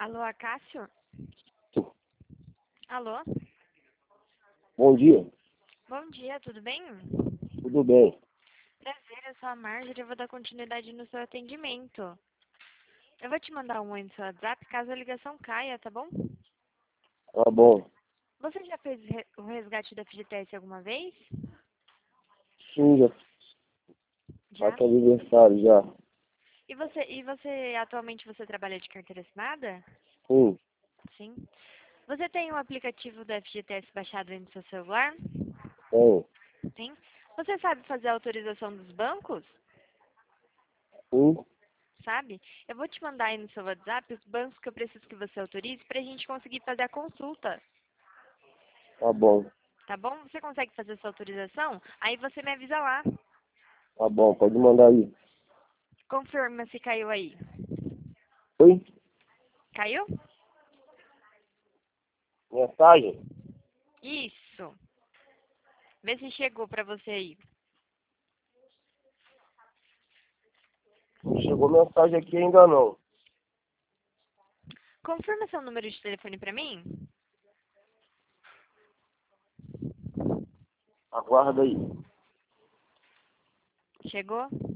Alô, Acácio? Alô? Bom dia, Bom dia, tudo bem? tudo bem? Prazer, eu sou a Marjorie e eu vou dar continuidade no seu atendimento. Eu vou te mandar um oi no seu WhatsApp caso a ligação caia, tá bom? Tá bom. Você já fez o resgate da FGTS alguma vez? Sim, já Já? faço aniversário já. E você atualmente você trabalha de carteira assinada? Sim, Sim. Você tem o aplicativo da FGTS baixado aí no seu celular? tenho. Sim. Você sabe fazer a autorização dos bancos? Sim, Sabe? Eu vou te mandar aí no seu WhatsApp os bancos que eu preciso que você autorize para a gente conseguir fazer a consulta, tá bom. tá bom? Você consegue fazer essa autorização? Aí você me avisa lá. Tá bom, pode mandar aí. Confirma se caiu aí. Oi? Caiu? Mensagem? Isso. Vê se chegou para você aí. Não chegou mensagem aqui ainda não. Confirma seu número de telefone para mim. Aguarda aí. Chegou?